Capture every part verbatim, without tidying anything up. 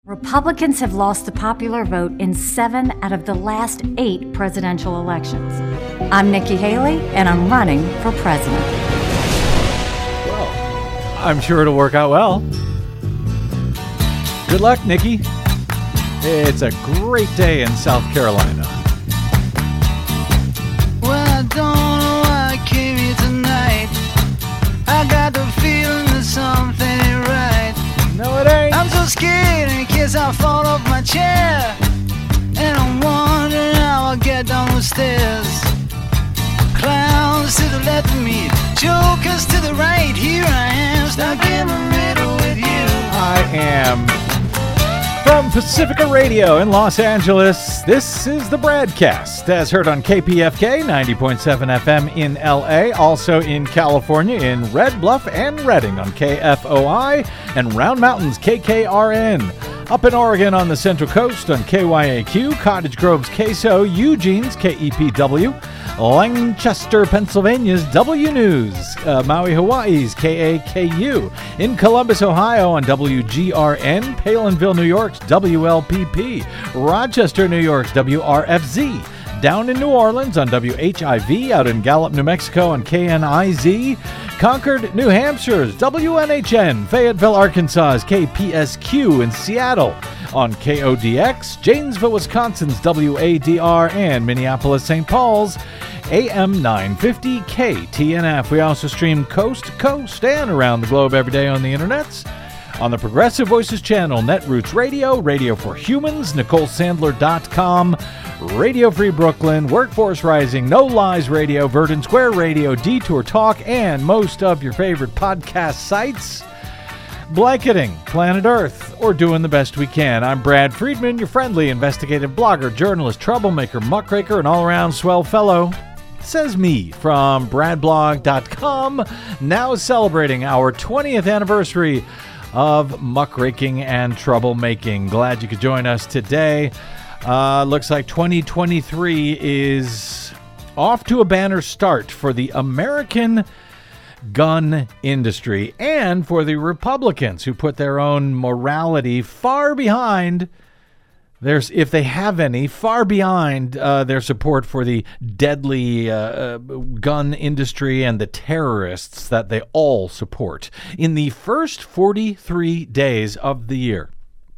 Republicans have lost the popular vote in seven out of the last eight presidential elections. I'm Nikki Haley, and I'm running for president. Well, I'm sure it'll work out well. Good luck, Nikki. It's a great day in South Carolina. Well, I don't know why I came here tonight. I got the feeling that something ain't right. No, it ain't. I'm so scared in case I fall off my chair. And I'm wondering how I'll get down the stairs. Clowns to the left of me, jokers to the right. Here I am, stuck in the middle with you. I am. From Pacifica Radio in Los Angeles, this is the Bradcast, as heard on K P F K ninety point seven F M in L A, also in California in Red Bluff and Redding on K F O I, and Round Mountain's K K R N. Up in Oregon on the Central Coast on K Y A Q, Cottage Grove's K S O, Eugene's K E P W, Lancaster, Pennsylvania's W News, uh, Maui, Hawaii's K A K U, in Columbus, Ohio on W G R N, Palinville, New York's W L P P, Rochester, New York's W R F Z, down in New Orleans on W H I V, out in Gallup, New Mexico on K N I Z, Concord, New Hampshire's W N H N, Fayetteville, Arkansas's K P S Q, in Seattle on K O D X, Janesville, Wisconsin's W A D R, and Minneapolis, Saint Paul's A M nine fifty K T N F. We also stream coast to coast and around the globe every day on the internets. On the Progressive Voices channel, Netroots Radio, Radio for Humans, Nicole Sandler dot com, Radio Free Brooklyn, Workforce Rising, No Lies Radio, Verdant Square Radio, Detour Talk, and most of your favorite podcast sites. Blanketing Planet Earth, or doing the best we can. I'm Brad Friedman, your friendly investigative blogger, journalist, troublemaker, muckraker, and all-around swell fellow. Says me from Brad blog dot com, now celebrating our twentieth anniversary of muckraking and troublemaking. Glad you could join us today. Uh, looks like twenty twenty-three is off to a banner start for the American gun industry and for the Republicans, who put their own morality far behind There's, if they have any, far behind uh, their support for the deadly uh, uh, gun industry and the terrorists that they all support. In the first forty-three days of the year,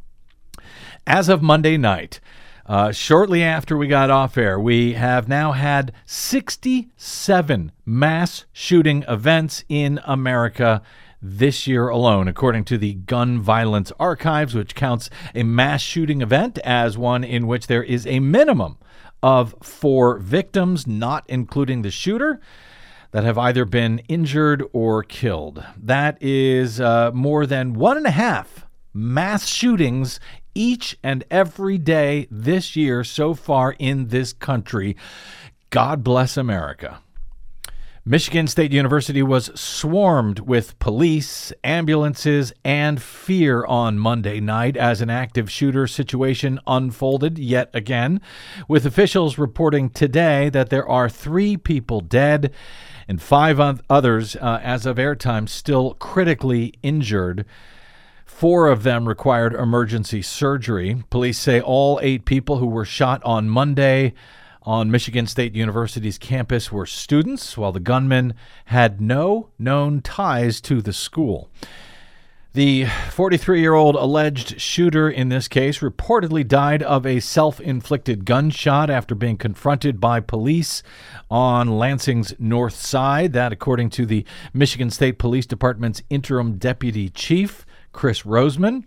as of Monday night, uh, shortly after we got off air, we have now had sixty-seven mass shooting events in America this year alone, according to the Gun Violence Archives, which counts a mass shooting event as one in which there is a minimum of four victims, not including the shooter, that have either been injured or killed. That is uh, more than one and a half mass shootings each and every day this year so far in this country. God bless America. Michigan State University was swarmed with police, ambulances, and fear on Monday night as an active shooter situation unfolded yet again, with officials reporting today that there are three people dead and five others, uh, as of airtime, still critically injured. Four of them required emergency surgery. Police say all eight people who were shot on Monday on Michigan State University's campus were students, while the gunman had no known ties to the school. The forty-three-year-old alleged shooter in this case reportedly died of a self-inflicted gunshot after being confronted by police on Lansing's north side. That, according to the Michigan State Police Department's interim deputy chief, Chris Roseman.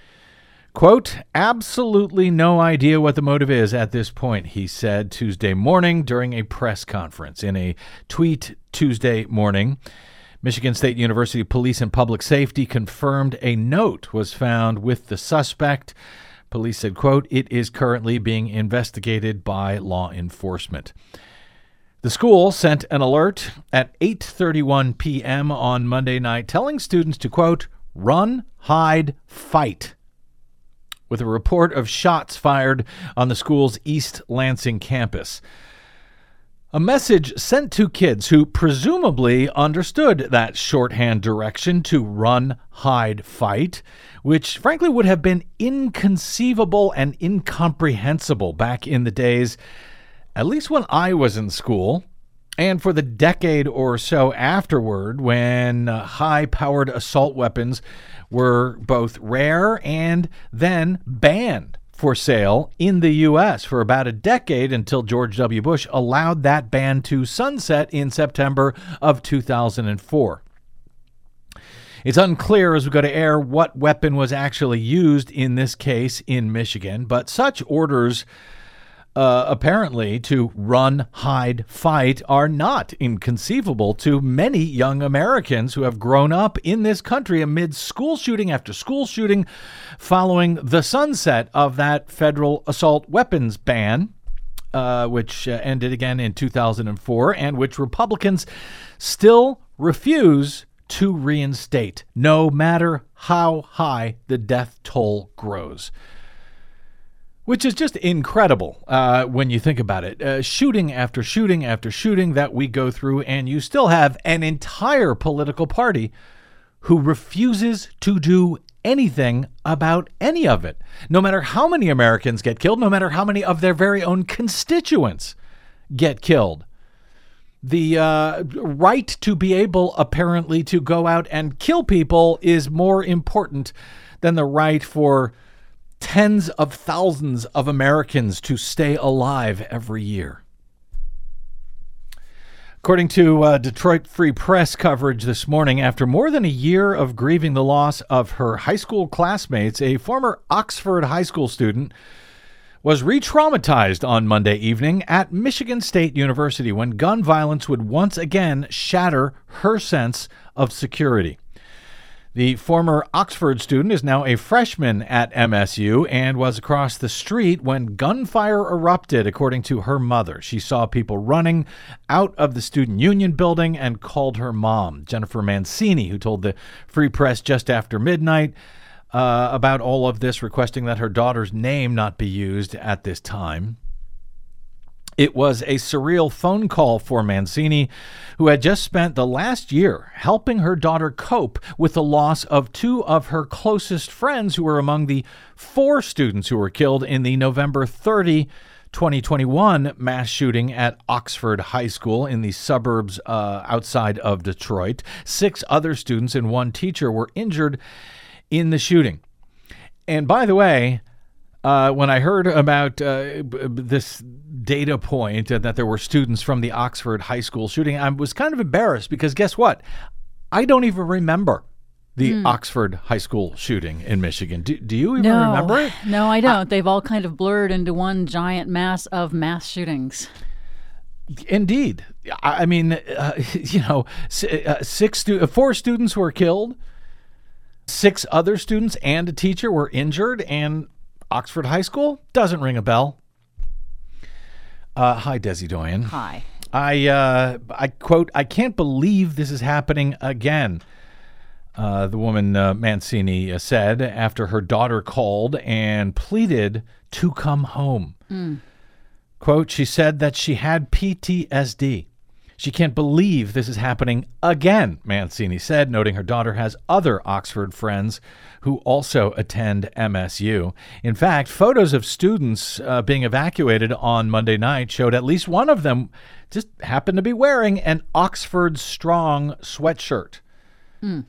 Quote, absolutely no idea what the motive is at this point, he said Tuesday morning during a press conference. In a tweet Tuesday morning, Michigan State University Police and Public Safety confirmed a note was found with the suspect. Police said, quote, it is currently being investigated by law enforcement. The school sent an alert at eight thirty-one p.m. on Monday night telling students to, quote, run, hide, fight, with a report of shots fired on the school's East Lansing campus. A message sent to kids who presumably understood that shorthand direction to run, hide, fight, which frankly would have been inconceivable and incomprehensible back in the days, at least when I was in school, and for the decade or so afterward when uh, high-powered assault weapons were both rare and then banned for sale in the U S for about a decade until George W. Bush allowed that ban to sunset in September of two thousand four. It's unclear as we go to air what weapon was actually used in this case in Michigan, but such orders uh, apparently to run, hide, fight are not inconceivable to many young Americans who have grown up in this country amid school shooting after school shooting following the sunset of that federal assault weapons ban, uh, which uh, ended again in two thousand four, and which Republicans still refuse to reinstate, no matter how high the death toll grows. Which is just incredible uh, when you think about it. Uh, shooting after shooting after shooting that we go through, and you still have an entire political party who refuses to do anything about any of it. No matter how many Americans get killed, no matter how many of their very own constituents get killed. The uh, right to be able, apparently, to go out and kill people is more important than the right for tens of thousands of Americans to stay alive every year. According to uh, Detroit Free Press coverage this morning, after more than a year of grieving the loss of her high school classmates, a former Oxford high school student was re-traumatized on Monday evening at Michigan State University when gun violence would once again shatter her sense of security. The former Oxford student is now a freshman at M S U and was across the street when gunfire erupted, according to her mother. She saw people running out of the student union building and called her mom, Jennifer Mancini, who told the Free Press just after midnight uh, about all of this, requesting that her daughter's name not be used at this time. It was a surreal phone call for Mancini, who had just spent the last year helping her daughter cope with the loss of two of her closest friends who were among the four students who were killed in the November thirtieth, twenty twenty-one mass shooting at Oxford High School in the suburbs uh, outside of Detroit. Six other students and one teacher were injured in the shooting. And by the way, Uh, when I heard about uh, this data point uh, that there were students from the Oxford High School shooting, I was kind of embarrassed because guess what? I don't even remember the mm. Oxford High School shooting in Michigan. Do, do you even no. remember it? No, I don't. I, They've all kind of blurred into one giant mass of mass shootings. Indeed. I mean, uh, you know, six stu- four students were killed, six other students and a teacher were injured, and Oxford High School doesn't ring a bell. Uh, hi, Desi Doyen. Hi. I, uh, I quote, I can't believe this is happening again, uh, the woman uh, Mancini uh, said after her daughter called and pleaded to come home. Mm. Quote, she said that she had P T S D. She can't believe this is happening again, Mancini said, noting her daughter has other Oxford friends who also attend M S U. In fact, photos of students uh, being evacuated on Monday night showed at least one of them just happened to be wearing an Oxford Strong sweatshirt mm.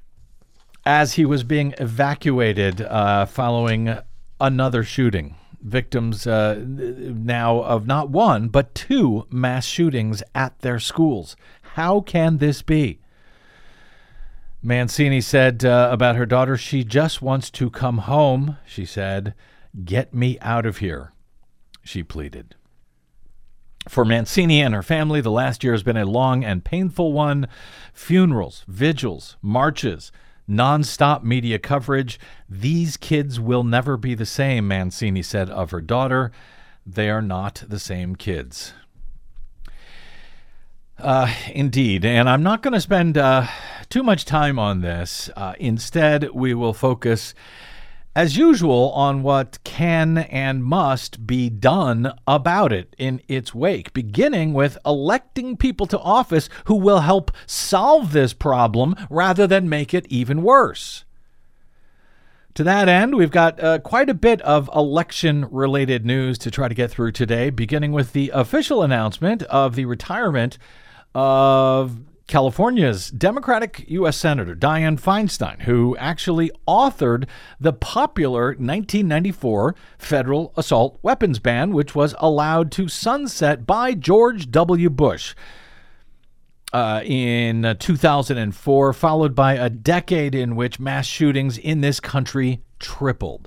as he was being evacuated uh, following another shooting. Victims uh, now of not one, but two mass shootings at their schools. How can this be? Mancini said uh, about her daughter, she just wants to come home, she said. Get me out of here, she pleaded. For Mancini and her family, the last year has been a long and painful one. Funerals, vigils, marches, non-stop media coverage. These kids will never be the same, Mancini said of her daughter. They are not the same kids. Uh, indeed, and I'm not going to spend uh, too much time on this. Uh, instead, we will focus as usual, on what can and must be done about it in its wake, beginning with electing people to office who will help solve this problem rather than make it even worse. To that end, we've got uh, quite a bit of election-related news to try to get through today, beginning with the official announcement of the retirement of California's Democratic U S Senator Dianne Feinstein, who actually authored the popular nineteen ninety-four federal assault weapons ban, which was allowed to sunset by George W. Bush uh, in uh, two thousand four, followed by a decade in which mass shootings in this country tripled.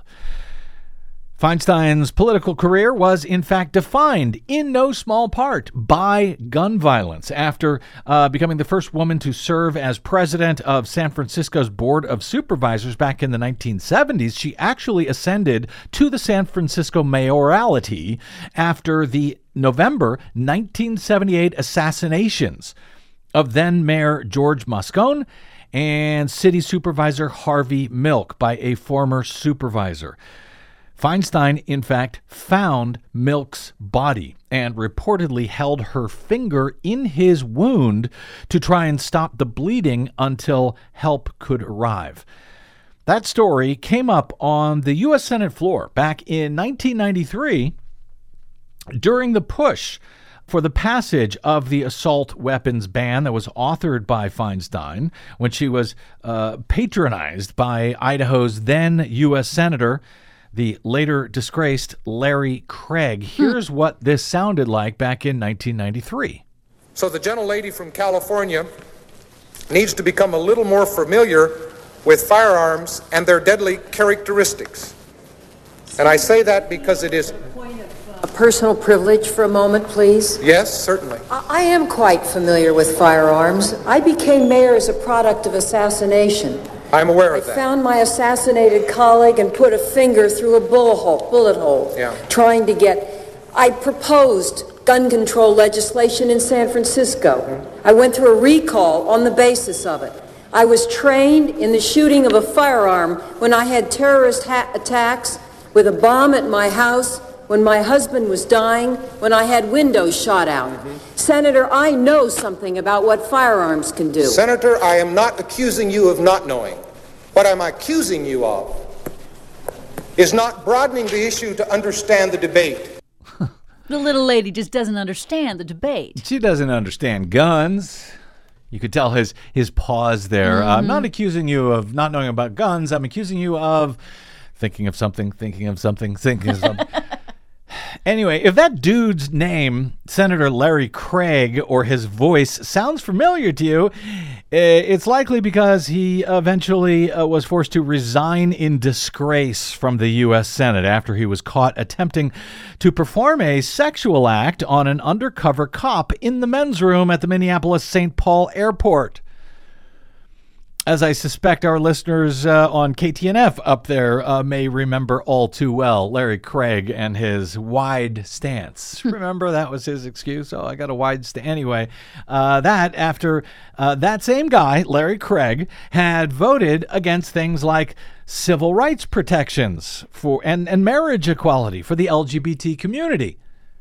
Feinstein's political career was, in fact, defined in no small part by gun violence. After uh, becoming the first woman to serve as president of San Francisco's Board of Supervisors back in the nineteen seventies, she actually ascended to the San Francisco mayoralty after the November nineteen seventy-eight assassinations of then-Mayor George Moscone and City Supervisor Harvey Milk by a former supervisor. Feinstein, in fact, found Milk's body and reportedly held her finger in his wound to try and stop the bleeding until help could arrive. That story came up on the U S Senate floor back in nineteen ninety-three during the push for the passage of the assault weapons ban that was authored by Feinstein when she was uh, patronized by Idaho's then U S Senator, the later disgraced Larry Craig. Here's hmm. what this sounded like back in nineteen ninety-three. So the gentlelady from California needs to become a little more familiar with firearms and their deadly characteristics. And I say that because it is a personal privilege for a moment, please. Yes, certainly. I, I am quite familiar with firearms. I became mayor as a product of assassination. I'm aware of I that. I found my assassinated colleague and put a finger through a bullet hole, bullet hole yeah. trying to get... I proposed gun control legislation in San Francisco. Mm-hmm. I went through a recall on the basis of it. I was trained in the shooting of a firearm when I had terrorist ha- attacks with a bomb at my house, when my husband was dying, when I had windows shot out. Mm-hmm. Senator, I know something about what firearms can do. Senator, I am not accusing you of not knowing. What I'm accusing you of is not broadening the issue to understand the debate. The little lady just doesn't understand the debate. She doesn't understand guns. You could tell his, his pause there. Mm-hmm. Uh, I'm not accusing you of not knowing about guns. I'm accusing you of thinking of something, thinking of something, thinking of something. Anyway, if that dude's name, Senator Larry Craig, or his voice sounds familiar to you, it's likely because he eventually uh, was forced to resign in disgrace from the U S Senate after he was caught attempting to perform a sexual act on an undercover cop in the men's room at the Minneapolis Saint Paul Airport. As I suspect our listeners uh, on K T N F up there uh, may remember all too well, Larry Craig and his wide stance. Remember, that was his excuse? Oh, I got a wide stance. Anyway, uh, that after uh, that same guy, Larry Craig, had voted against things like civil rights protections for and, and marriage equality for the L G B T community,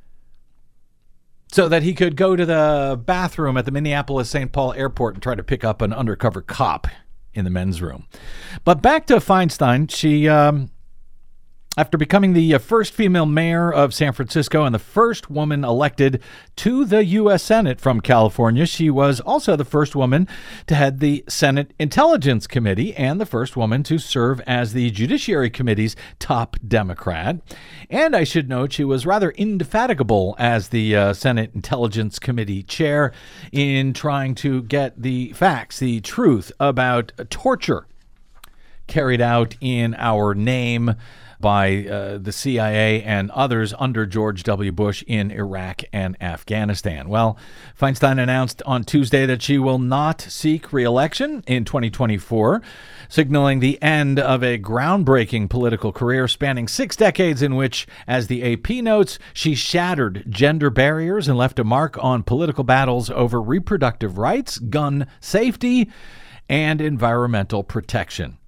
so that he could go to the bathroom at the Minneapolis Saint Paul Airport and try to pick up an undercover cop in the men's room. But back to Feinstein. She, um, after becoming the first female mayor of San Francisco and the first woman elected to the U S Senate from California, she was also the first woman to head the Senate Intelligence Committee and the first woman to serve as the Judiciary Committee's top Democrat. And I should note she was rather indefatigable as the uh, Senate Intelligence Committee chair in trying to get the facts, the truth about torture carried out in our name by uh, the C I A and others under George W. Bush in Iraq and Afghanistan. Well, Feinstein announced on Tuesday that she will not seek re-election in twenty twenty-four, signaling the end of a groundbreaking political career spanning six decades in which, as the A P notes, she shattered gender barriers and left a mark on political battles over reproductive rights, gun safety, and environmental protection.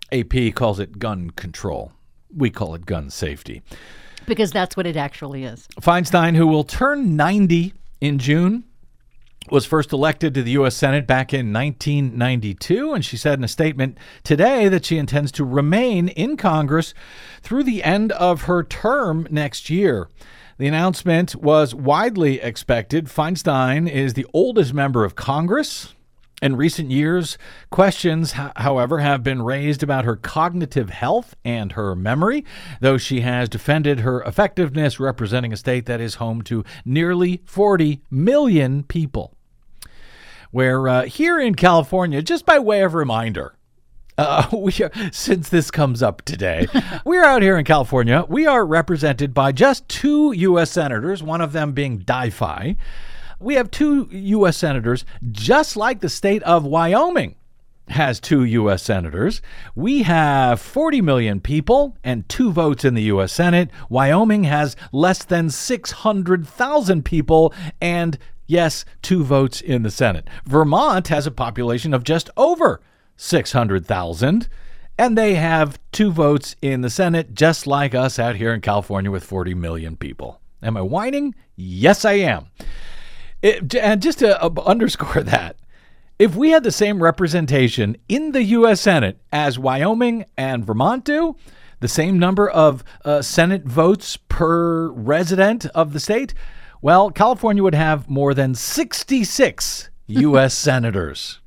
A P calls it gun control. We call it gun safety. Because that's what it actually is. Feinstein, who will turn ninety in June, was first elected to the U S Senate back in nineteen ninety-two, and she said in a statement today that she intends to remain in Congress through the end of her term next year. The announcement was widely expected. Feinstein is the oldest member of Congress. In recent years, questions, however, have been raised about her cognitive health and her memory, though she has defended her effectiveness representing a state that is home to nearly forty million people. Where uh, here in California, just by way of reminder, uh, we are, since this comes up today, we're out here in California. We are represented by just two U S senators, one of them being Di-Fi. We have two U S senators, just like the state of Wyoming has two U S senators. We have forty million people and two votes in the U S Senate. Wyoming has less than six hundred thousand people and, yes, two votes in the Senate. Vermont has a population of just over six hundred thousand, and they have two votes in the Senate, just like us out here in California with forty million people. Am I whining? Yes, I am. It, and just to uh, underscore that, if we had the same representation in the U S Senate as Wyoming and Vermont do, the same number of uh, Senate votes per resident of the state, well, California would have more than sixty-six U S senators.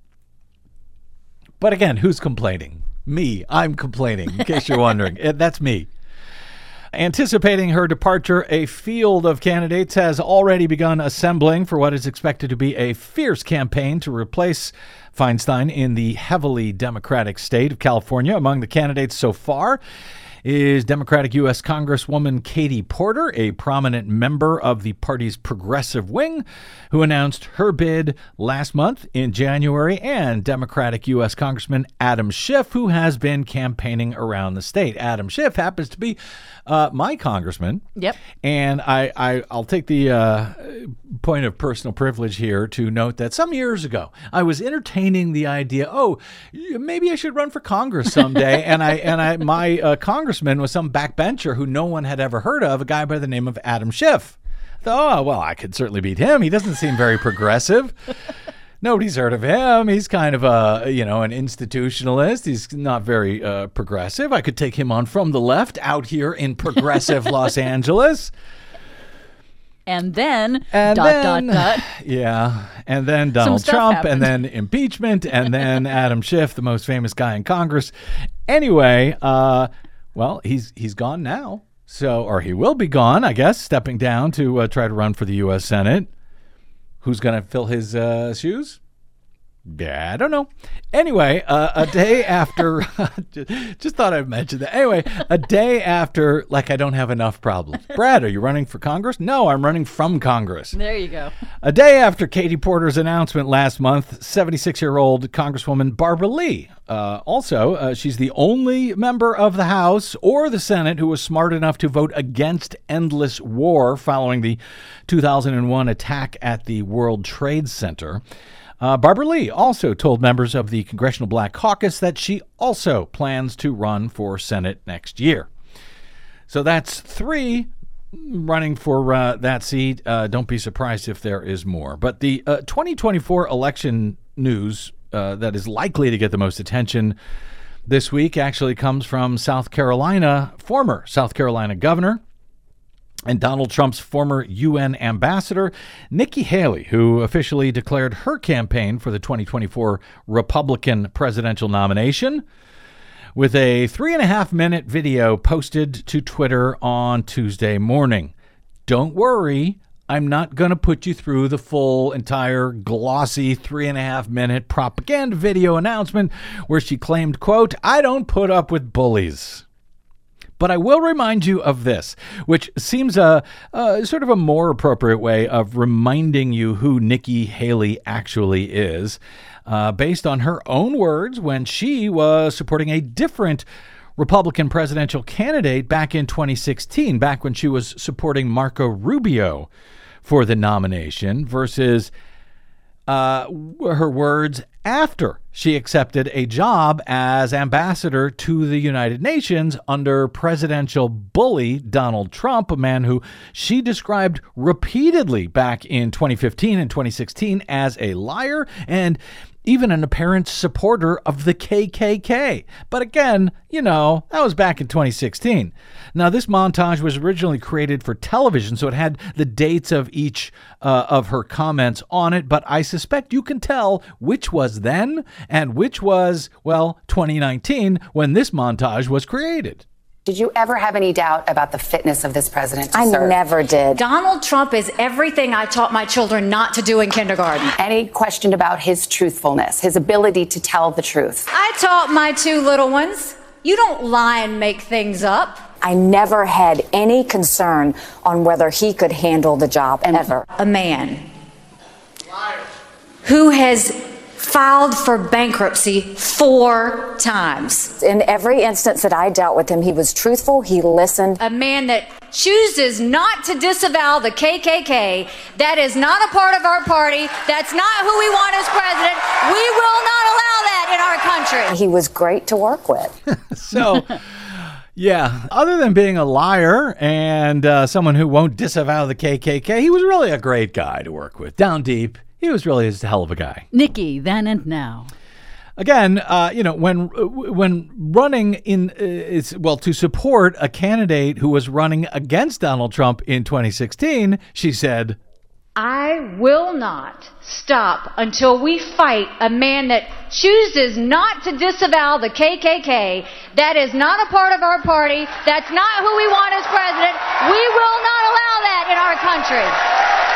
But again, who's complaining? Me. I'm complaining, in case you're wondering. That's me. Anticipating her departure, a field of candidates has already begun assembling for what is expected to be a fierce campaign to replace Feinstein in the heavily Democratic state of California. Among the candidates so far is Democratic U S Congresswoman Katie Porter, a prominent member of the party's progressive wing, who announced her bid last month in January, and Democratic U S Congressman Adam Schiff, who has been campaigning around the state. Adam Schiff happens to be uh, my congressman. Yep. And I, I, I'll take the uh, point of personal privilege here to note that some years ago, I was entertaining the idea, oh, maybe I should run for Congress someday. and I, and I, my uh, congressman was some backbencher who no one had ever heard of, a guy by the name of Adam Schiff. I thought, oh, well, I could certainly beat him. He doesn't seem very progressive. Nobody's heard of him. He's kind of a, you know, an institutionalist. He's not very uh, progressive. I could take him on from the left out here in progressive Los Angeles. And then, and dot, then, dot, dot. Yeah. And then Donald Trump, happened. and then impeachment, and then Adam Schiff, the most famous guy in Congress. Anyway, uh, well, he's he's gone now. So, or he will be gone, I guess, stepping down to uh, try to run for the U S Senate. Who's going to fill his uh, shoes? Yeah, I don't know. Anyway, uh, a day after, just, just thought I'd mention that. Anyway, a day after, like I don't have enough problems. Brad, are you running for Congress? No, I'm running from Congress. There you go. A day after Katie Porter's announcement last month, seventy-six-year-old Congresswoman Barbara Lee. Uh, also, uh, she's the only member of the House or the Senate who was smart enough to vote against endless war following the two thousand one attack at the World Trade Center. Uh, Barbara Lee also told members of the Congressional Black Caucus that she also plans to run for Senate next year. So that's three running for uh, that seat. Uh, don't be surprised if there is more. But the uh, twenty twenty-four election news uh, that is likely to get the most attention this week actually comes from South Carolina, former South Carolina governor and Donald Trump's former U N ambassador, Nikki Haley, who officially declared her campaign for the twenty twenty-four Republican presidential nomination with a three and a half minute video posted to Twitter on Tuesday morning. Don't worry, I'm not going to put you through the full, entire, glossy three and a half minute propaganda video announcement where she claimed, quote, "I don't put up with bullies." But I will remind you of this, which seems a, a sort of a more appropriate way of reminding you who Nikki Haley actually is, uh, based on her own words when she was supporting a different Republican presidential candidate back in twenty sixteen, back when she was supporting Marco Rubio for the nomination, versus uh, her words after she accepted a job as ambassador to the United Nations under presidential bully Donald Trump, a man who she described repeatedly back in twenty fifteen and twenty sixteen as a liar and even an apparent supporter of the K K K. But again, you know, that was back in twenty sixteen. Now, this montage was originally created for television, so it had the dates of each uh, of her comments on it, but I suspect you can tell which was then and which was, well, twenty nineteen, when this montage was created. Did you ever have any doubt about the fitness of this president to I serve? never did. Donald Trump is everything I taught my children not to do in kindergarten. Any question about his truthfulness, his ability to tell the truth? I taught my two little ones, you don't lie and make things up. I never had any concern on whether he could handle the job, ever. A man who has filed for bankruptcy four times. In every instance that I dealt with him, he was truthful, he listened. A man that chooses not to disavow the K K K, that is not a part of our party, that's not who we want as president. We will not allow that in our country. He was great to work with. So, yeah, other than being a liar and uh, someone who won't disavow the K K K, he was really a great guy to work with. Down deep, he was really a hell of a guy. Nikki, then and now. Again, uh, you know, when when running in, uh, it's, well, to support a candidate who was running against Donald Trump in twenty sixteen, she said, I will not stop until we fight a man that chooses not to disavow the K K K. That is not a part of our party. That's not who we want as president. We will not allow that in our country.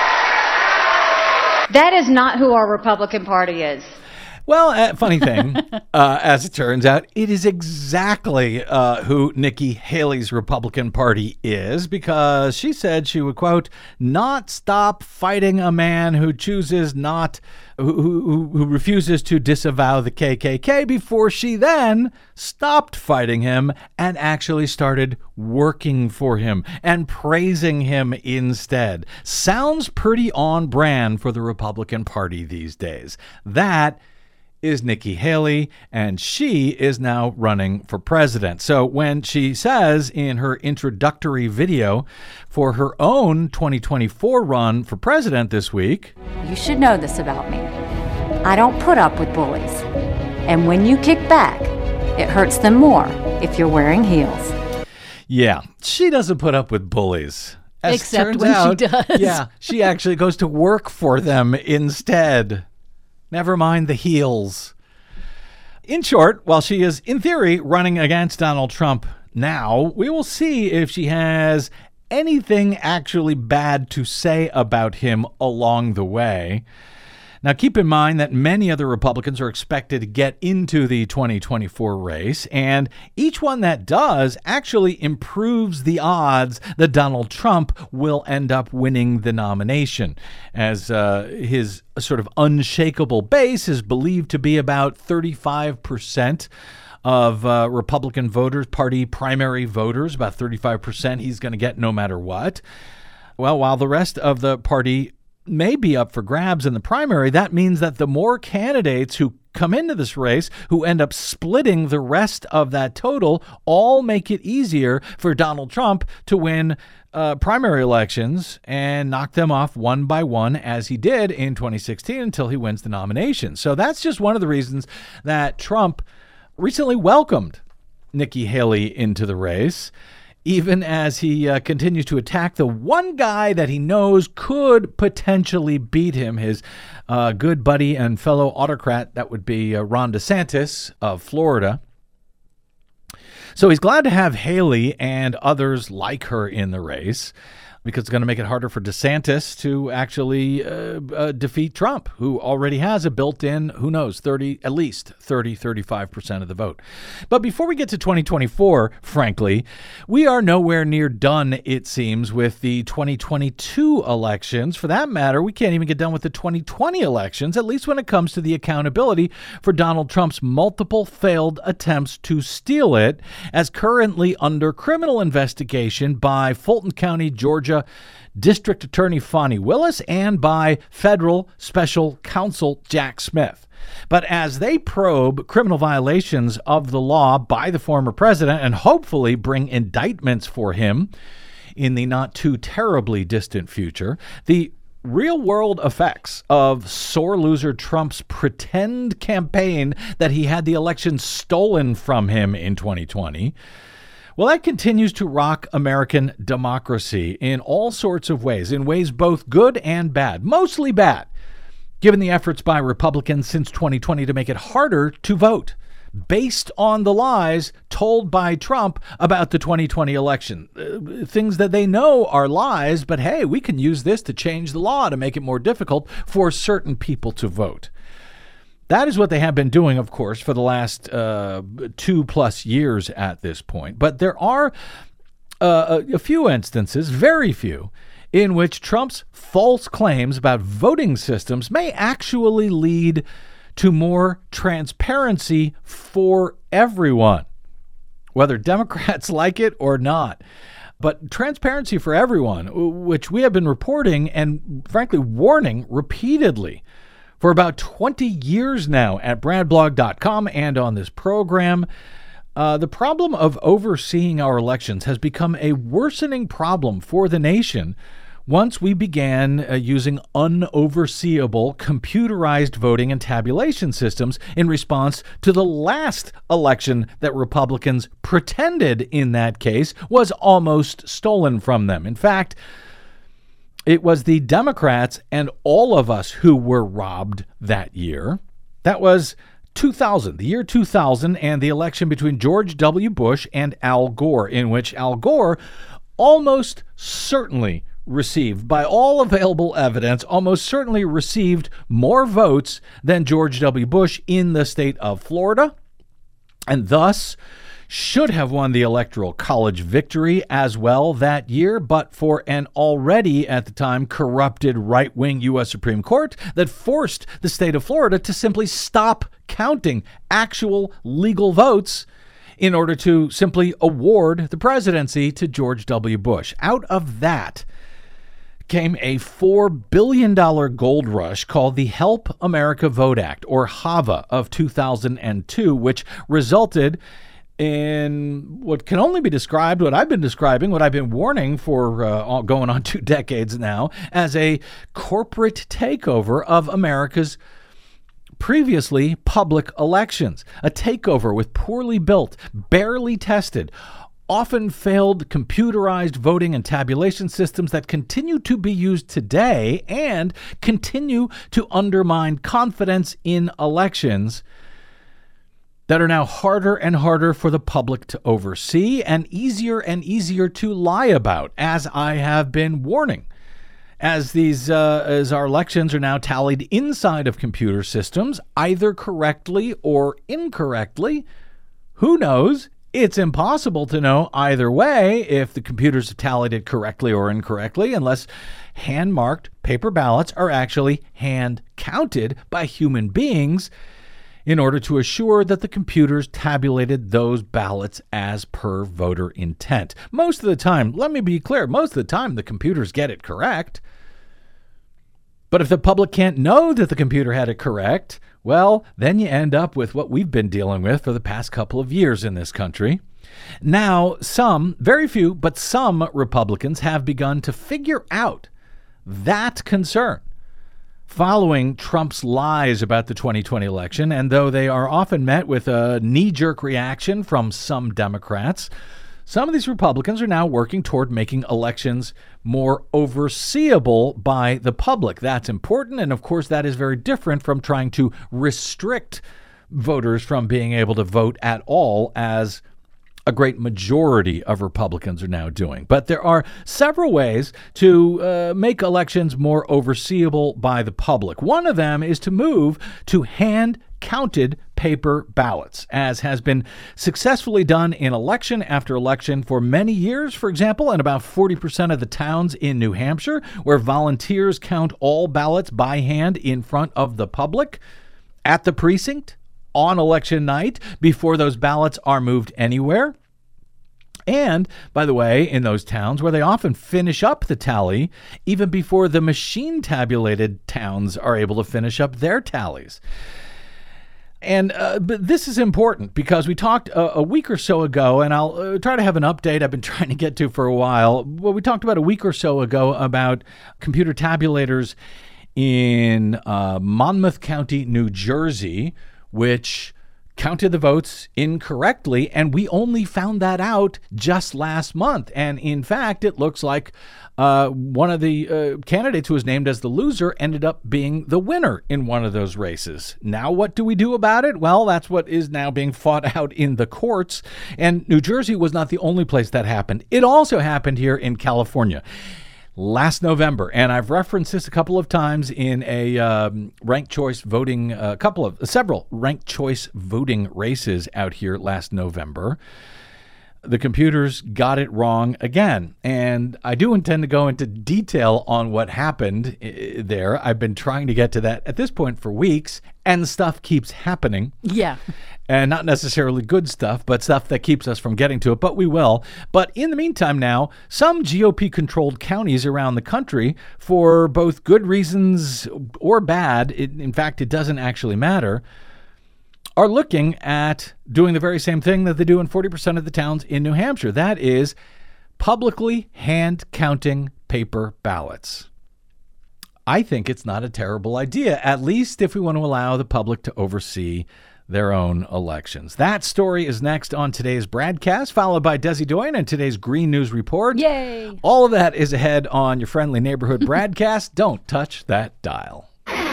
That is not who our Republican Party is. Well, uh, funny thing, uh, as it turns out, it is exactly uh, who Nikki Haley's Republican Party is, because she said she would, quote, not stop fighting a man who chooses not, who, who, who refuses to disavow the K K K, before she then stopped fighting him and actually started working for him and praising him instead. Sounds pretty on brand for the Republican Party these days. That is Nikki Haley, and she is now running for president. So when she says in her introductory video for her own twenty twenty-four run for president this week, You should know this about me. I don't put up with bullies. And when you kick back, it hurts them more if you're wearing heels. yeah, she doesn't put up with bullies. As Except turns when she out, does. Yeah, she actually goes to work for them instead. Never mind the heels. In short, while she is, in theory, running against Donald Trump now, we will see if she has anything actually bad to say about him along the way. Now, keep in mind that many other Republicans are expected to get into the twenty twenty-four race, and each one that does actually improves the odds that Donald Trump will end up winning the nomination, as uh, his sort of unshakable base is believed to be about thirty-five percent of uh, Republican voters, party primary voters, about thirty-five percent he's going to get no matter what. Well, while the rest of the party may be up for grabs in the primary, that means that the more candidates who come into this race who end up splitting the rest of that total all make it easier for Donald Trump to win uh, primary elections and knock them off one by one, as he did in twenty sixteen until he wins the nomination. So that's just one of the reasons that Trump recently welcomed Nikki Haley into the race, even as he uh, continues to attack the one guy that he knows could potentially beat him, his uh, good buddy and fellow autocrat, that would be uh, Ron DeSantis of Florida. So he's glad to have Haley and others like her in the race, because it's going to make it harder for DeSantis to actually uh, uh, defeat Trump, who already has a built-in, who knows, thirty, at least thirty, thirty-five percent of the vote. But before we get to twenty twenty-four, frankly, we are nowhere near done, it seems, with the twenty twenty-two elections. For that matter, we can't even get done with the twenty twenty elections, at least when it comes to the accountability for Donald Trump's multiple failed attempts to steal it, as currently under criminal investigation by Fulton County, Georgia Georgia District Attorney Fani Willis and by federal special counsel Jack Smith. But as they probe criminal violations of the law by the former president and hopefully bring indictments for him in the not too terribly distant future, the real-world effects of sore loser Trump's pretend campaign that he had the election stolen from him in twenty twenty, well, that continues to rock American democracy in all sorts of ways, in ways both good and bad, mostly bad, given the efforts by Republicans since twenty twenty to make it harder to vote, based on the lies told by Trump about the twenty twenty election. Uh, things that they know are lies, but hey, we can use this to change the law to make it more difficult for certain people to vote. That is what they have been doing, of course, for the last uh, two plus years at this point. But there are uh, a, a few instances, very few, in which Trump's false claims about voting systems may actually lead to more transparency for everyone, whether Democrats like it or not. But transparency for everyone, which we have been reporting and frankly warning repeatedly for about twenty years now at brad blog dot com and on this program. Uh, the problem of overseeing our elections has become a worsening problem for the nation once we began uh, using unoverseeable computerized voting and tabulation systems in response to the last election that Republicans pretended in that case was almost stolen from them. In fact, it was the Democrats and all of us who were robbed that year. That was two thousand, the year two thousand, and the election between George W. Bush and Al Gore, in which Al Gore almost certainly received, by all available evidence, almost certainly received more votes than George W. Bush in the state of Florida, and thus should have won the Electoral College victory as well that year, but for an already, at the time, corrupted right-wing U S Supreme Court that forced the state of Florida to simply stop counting actual legal votes in order to simply award the presidency to George W. Bush. Out of that came a four billion dollars gold rush called the Help America Vote Act, or HAVA, of two thousand two, which resulted in what can only be described, what I've been describing, what I've been warning for uh, going on two decades now, as a corporate takeover of America's previously public elections. A takeover with poorly built, barely tested, often failed computerized voting and tabulation systems that continue to be used today and continue to undermine confidence in elections that are now harder and harder for the public to oversee and easier and easier to lie about, as I have been warning. As these, uh, as our elections are now tallied inside of computer systems, either correctly or incorrectly, who knows? It's impossible to know either way if the computers have tallied it correctly or incorrectly, unless hand-marked paper ballots are actually hand-counted by human beings in order to assure that the computers tabulated those ballots as per voter intent. Most of the time, let me be clear, most of the time the computers get it correct. But if the public can't know that the computer had it correct, well, then you end up with what we've been dealing with for the past couple of years in this country. Now, some, very few, but some Republicans have begun to figure out that concern following Trump's lies about the twenty twenty election, and though they are often met with a knee-jerk reaction from some Democrats, some of these Republicans are now working toward making elections more overseeable by the public. That's important, and of course that is very different from trying to restrict voters from being able to vote at all, as a great majority of Republicans are now doing. But there are several ways to uh, make elections more overseeable by the public. One of them is to move to hand-counted paper ballots, as has been successfully done in election after election for many years, for example, in about forty percent of the towns in New Hampshire, where volunteers count all ballots by hand in front of the public at the precinct on election night before those ballots are moved anywhere. And, by the way, in those towns where they often finish up the tally even before the machine-tabulated towns are able to finish up their tallies. And uh, but this is important because we talked a, a week or so ago, and I'll uh, try to have an update I've been trying to get to for a while. Well, we talked about a week or so ago about computer tabulators in uh, Monmouth County, New Jersey, which counted the votes incorrectly, and we only found that out just last month. And in fact, it looks like uh, one of the uh, candidates who was named as the loser ended up being the winner in one of those races. Now, what do we do about it? Well, that's what is now being fought out in the courts. And New Jersey was not the only place that happened. It also happened here in California last November, and I've referenced this a couple of times in a um, ranked choice voting, a uh, couple of, uh, several ranked choice voting races out here last November. The computers got it wrong again, and I do intend to go into detail on what happened uh, there. I've been trying to get to that at this point for weeks, and stuff keeps happening. Yeah. And not necessarily good stuff, but stuff that keeps us from getting to it, but we will. But in the meantime now, some G O P-controlled counties around the country, for both good reasons or bad, it, in fact, it doesn't actually matter, are looking at doing the very same thing that they do in forty percent of the towns in New Hampshire. That is publicly hand-counting paper ballots. I think it's not a terrible idea, at least if we want to allow the public to oversee their own elections. That story is next on today's Bradcast, followed by Desi Doyen and today's Green News Report. Yay! All of that is ahead on your friendly neighborhood Bradcast. Don't touch that dial.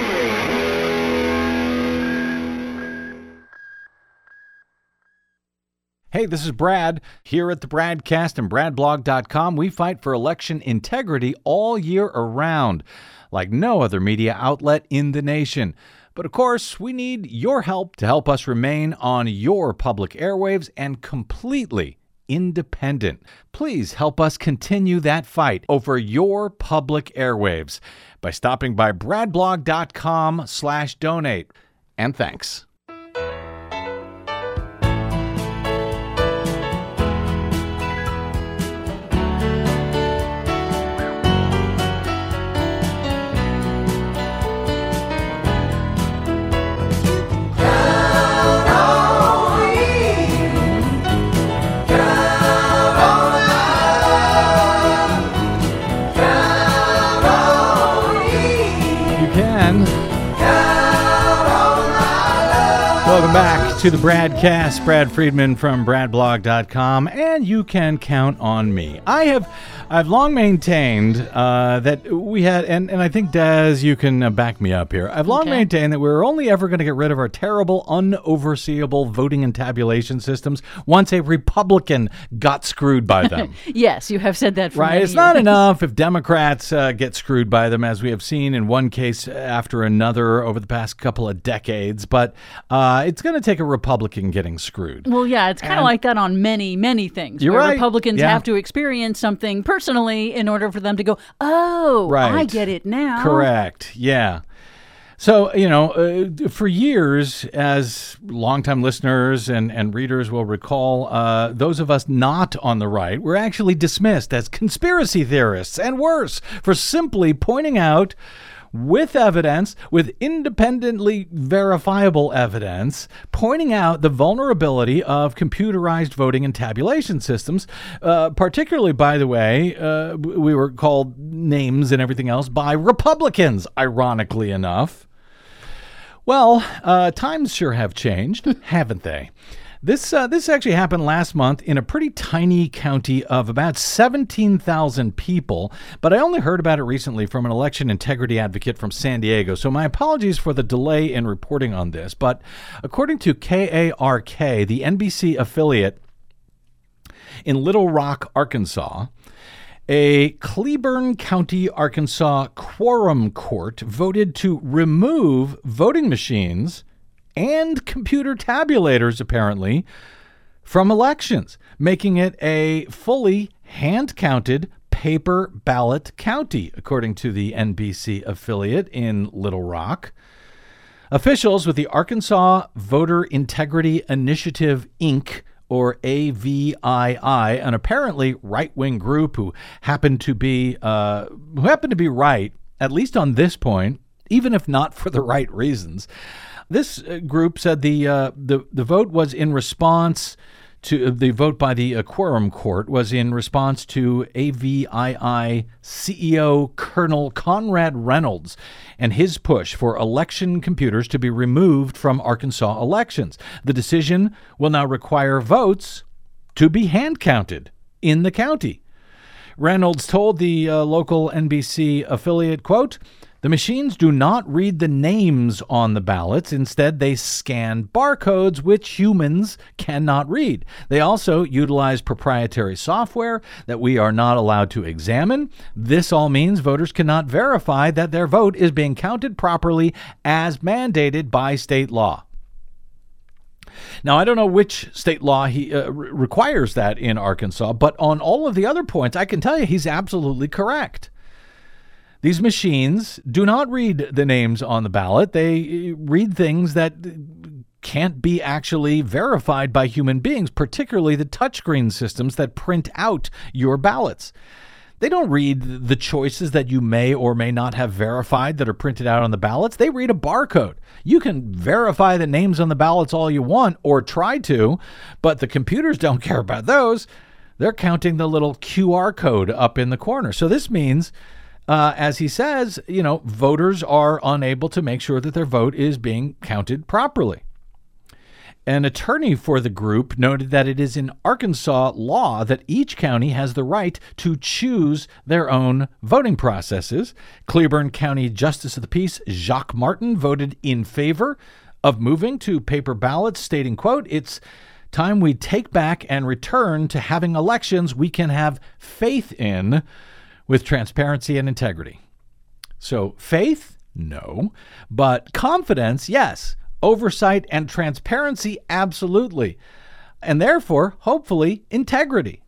Hey, this is Brad. Here at the Bradcast and brad blog dot com, we fight for election integrity all year around, like no other media outlet in the nation. But of course, we need your help to help us remain on your public airwaves and completely independent. Please help us continue that fight over your public airwaves by stopping by brad blog dot com slash donate. And thanks. Welcome back to the Bradcast. Brad Friedman from brad blog dot com, and you can count on me. I have I've long maintained uh, that we had, and, and I think, Des, you can uh, back me up here. I've long okay. maintained that we're only ever going to get rid of our terrible, unoverseeable voting and tabulation systems once a Republican got screwed by them. Yes, you have said that for right. many It's not years. enough if Democrats uh, get screwed by them, as we have seen in one case after another over the past couple of decades, but uh, it's going to take a Republican getting screwed. Well, yeah, it's kind of like that on many, many things. You're where right. Republicans yeah. have to experience something personally in order for them to go, oh, right. I get it now. Correct. Yeah. So, you know, uh, for years, as longtime listeners and, and readers will recall, uh, those of us not on the right were actually dismissed as conspiracy theorists, and worse, for simply pointing out with evidence, with independently verifiable evidence, pointing out the vulnerability of computerized voting and tabulation systems, uh, particularly, by the way, uh, we were called names and everything else by Republicans, ironically enough. Well, uh, times sure have changed, haven't they? This uh, this actually happened last month in a pretty tiny county of about seventeen thousand people, but I only heard about it recently from an election integrity advocate from San Diego, so my apologies for the delay in reporting on this. But according to K A R K, the N B C affiliate in Little Rock, Arkansas, a Cleburne County, Arkansas quorum court voted to remove voting machines and computer tabulators, apparently, from elections, making it a fully hand-counted paper ballot county, according to the N B C affiliate in Little Rock. Officials with the Arkansas Voter Integrity Initiative, Incorporated, or A V I I, an apparently right-wing group who happened to be uh, who happened to be right, at least on this point, even if not for the right reasons. This group said the uh, the the vote was in response to uh, the vote by the uh, Quorum Court was in response to A V I I C E O Colonel Conrad Reynolds and his push for election computers to be removed from Arkansas elections. The decision will now require votes to be hand counted in the county. Reynolds told the uh, local N B C affiliate, quote, "The machines do not read the names on the ballots. Instead, they scan barcodes, which humans cannot read. They also utilize proprietary software that we are not allowed to examine. This all means voters cannot verify that their vote is being counted properly as mandated by state law." Now, I don't know which state law he uh, re- requires that in Arkansas, but on all of the other points, I can tell you he's absolutely correct. These machines do not read the names on the ballot. They read things that can't be actually verified by human beings, particularly the touchscreen systems that print out your ballots. They don't read the choices that you may or may not have verified that are printed out on the ballots. They read a barcode. You can verify the names on the ballots all you want, or try to, but the computers don't care about those. They're counting the little Q R code up in the corner. So this means, uh, as he says, you know, voters are unable to make sure that their vote is being counted properly. An attorney for the group noted that it is in Arkansas law that each county has the right to choose their own voting processes. Cleburne County Justice of the Peace Jacques Martin voted in favor of moving to paper ballots, stating, quote, "It's time we take back and return to having elections we can have faith in with transparency and integrity." So faith? No. But confidence? Yes. Oversight and transparency, absolutely. And therefore, hopefully, integrity.